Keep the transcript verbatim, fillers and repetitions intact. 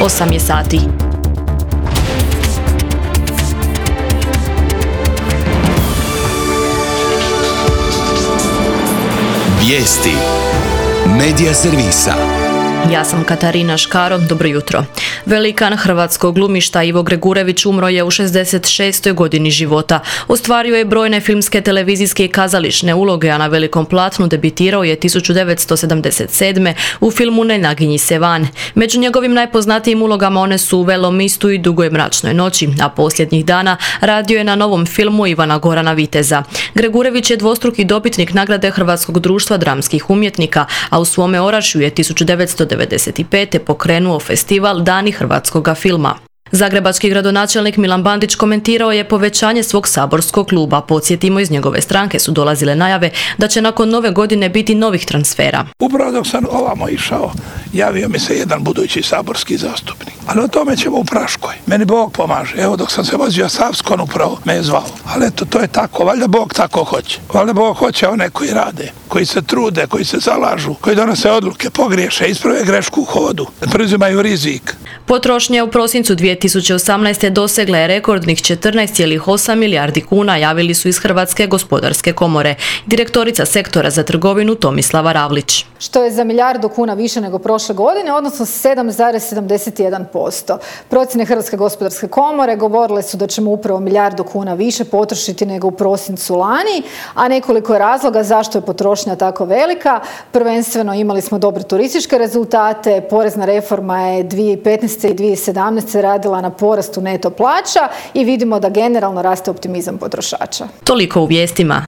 osam je sati. Vijesti Medija servisa. Ja sam Katarina Škaro, dobro jutro. Velikan hrvatskog glumišta Ivo Gregurević umro je u šezdeset šestoj godini života. Ostvario je brojne filmske, televizijske i kazališne uloge, a na velikom platnu debitirao je tisuću devetsto sedamdeset sedme u filmu Ne naginji se van. Među njegovim najpoznatijim ulogama one su Velom mistu i Dugoj mračnoj noći, a posljednjih dana radio je na novom filmu Ivana Gorana Viteza. Gregurević je dvostruki dobitnik nagrade Hrvatskog društva dramskih umjetnika, a u svome Orašju je tisuću devetsto devedeset pete pokrenuo festival Dani hrvatskoga filma. Zagrebački gradonačelnik Milan Bandić komentirao je povećanje svog saborskog kluba. Podsjetimo, iz njegove stranke su dolazile najave da će nakon nove godine biti novih transfera. Upravo dok sam ovamo išao, javio mi se jedan budući saborski zastupnik. Ali o tome ćemo u Praškoj. Meni Bog pomaže. Evo, dok sam se vozio Savskon, upravo me je zvao. Ali eto, to je tako. Valjda Bog tako hoće. Valjda Bog hoće one koji rade, koji se trude, koji se zalažu, koji donose odluke, pogriješe, isprave grešku u hodu, preuzimaju rizik. Potrošnja u prosincu dvije tisuće osamnaeste. dosegla je rekordnih četrnaest zarez osam milijardi kuna, javili su iz Hrvatske gospodarske komore. Direktorica sektora za trgovinu Tomislava Ravlić. Što je za milijardu kuna više nego prošle godine, odnosno sedam zarez sedamdeset jedan posto. Procjene Hrvatske gospodarske komore govorile su da ćemo upravo milijardu kuna više potrošiti nego u prosincu lani, a nekoliko je razloga zašto je potrošnja tako velika. Prvenstveno imali smo dobre turističke rezultate, porezna reforma je dvije tisuće petnaeste i dvije tisuće sedamnaeste radila na porastu neto plaća i vidimo da generalno raste optimizam potrošača. Toliko u vijestima.